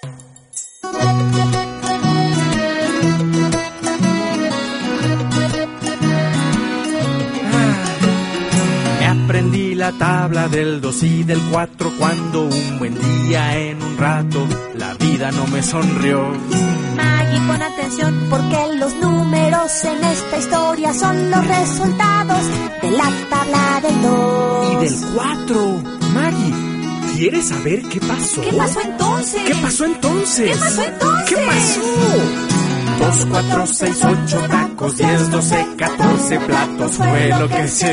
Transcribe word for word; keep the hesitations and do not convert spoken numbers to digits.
Aprendí la tabla del dos y del cuatro cuando un buen día en un rato la vida no me sonrió. Maggie, pon atención porque los números en esta historia son los resultados de la tabla del dos. Y del cuatro. Maggie, ¿quieres saber qué pasó? ¿Qué pasó entonces? ¿Qué pasó entonces? ¿Qué pasó entonces? ¿Qué pasó? Dos, cuatro, seis, ocho tacos, diez, doce, catorce platos fue lo que se